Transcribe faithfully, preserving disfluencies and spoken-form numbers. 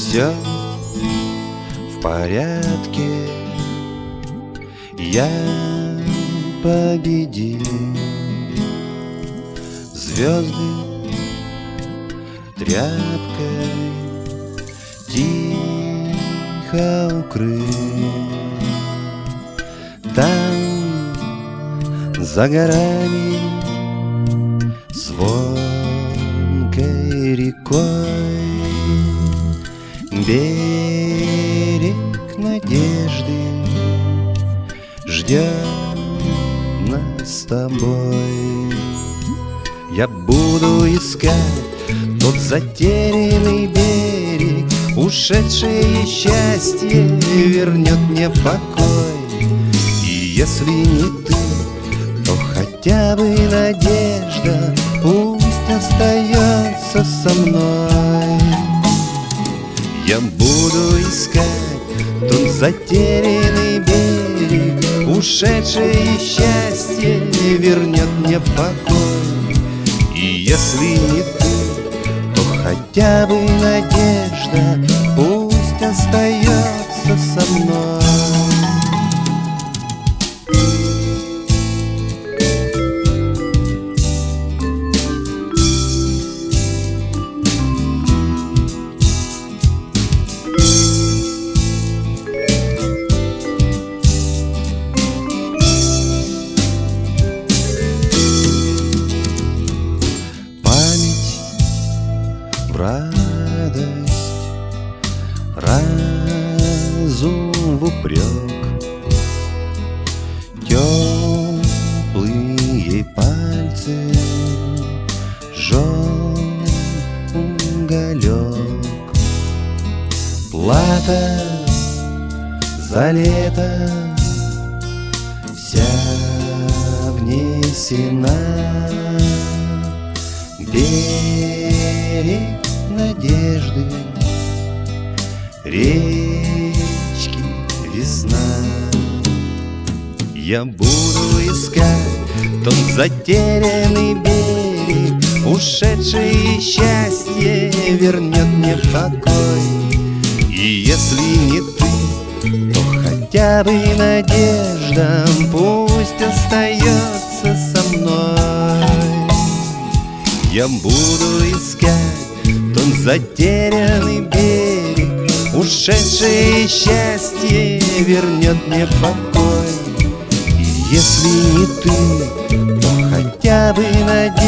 Все в порядке, я победил. Звезды тряпкой тихо укрыл. Там за горами звонкой рекой берег надежды ждет нас с тобой. Я буду искать тот затерянный берег, ушедшее счастье вернет мне покой. И если не ты, то хотя бы надежда пусть остается со мной. Я буду искать тот затерянный берег, ушедшее счастье вернет мне покой. И если не ты, то хотя бы надежда пусть остается со мной. Радость, разум в упрек, теплые пальцы жжет уголек. Плата за лето вся внесена, берег надежды, речки весна. Я буду искать тот затерянный берег, ушедшее счастье вернет мне покой. И если не ты, то хотя бы надежда пусть остается со мной. Я буду искать тот затерянный берег, ушедшее счастье вернет мне покой. И если не ты, то хотя бы надежда